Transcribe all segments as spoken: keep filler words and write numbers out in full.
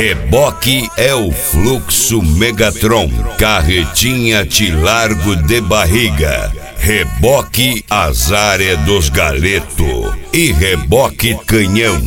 Reboque é o fluxo Megatron, carretinha te largo de barriga. Reboque azar é dos galeto e reboque canhão.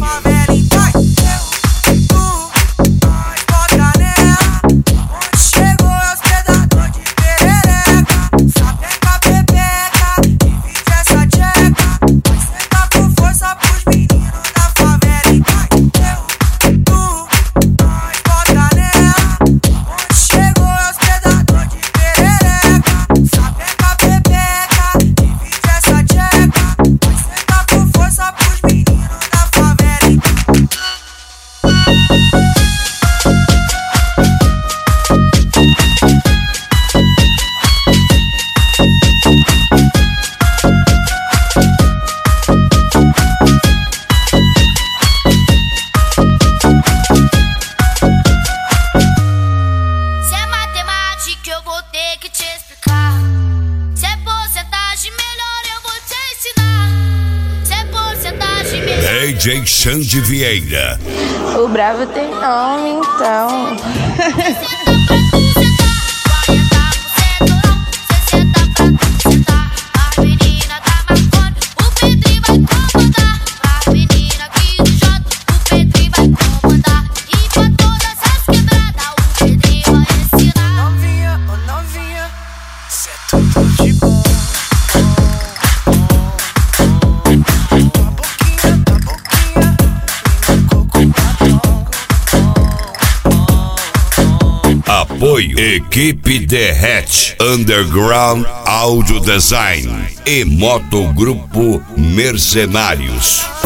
D J Xande Vieira. O bravo tem nome, então. Apoio Equipe Derrete, Underground Audio Design e Motogrupo Mercenários.